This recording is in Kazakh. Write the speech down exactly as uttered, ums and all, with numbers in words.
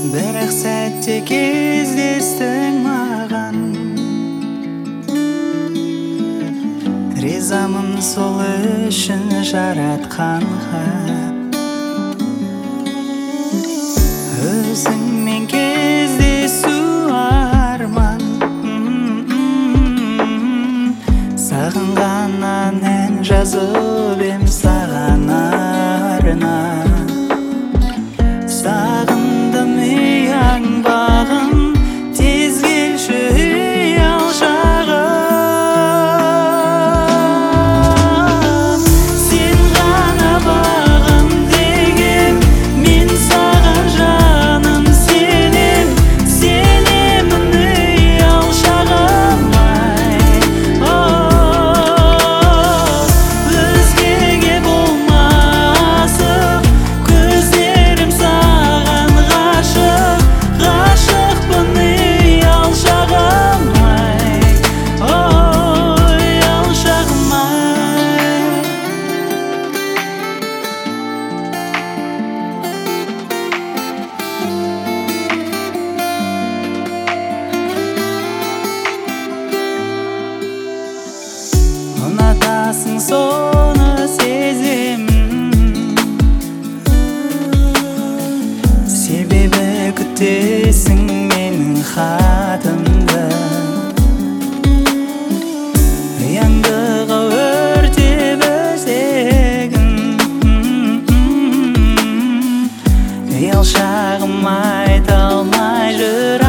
Бірақ сәтте кездестің маған, ризамын сол үшін жаратқанға. Өзіңмен кездесу арман, сағынғаннан ән жазып ем саған арна. Сағындым ұяң бағым, тез келші ұял шағым. Сен ғана бағым дегем, мен саған жаным сенем, сенемін ұял шағым. Өзгеге болмасып көздерім саған ғашық, ғашықпын ұял шағым, ұял шағым. Ұнатасың соны сеземін, себебі күтесің менің хатымды. Ұяңдығы өртеп өзегім, ұял шағым айта алмай жүр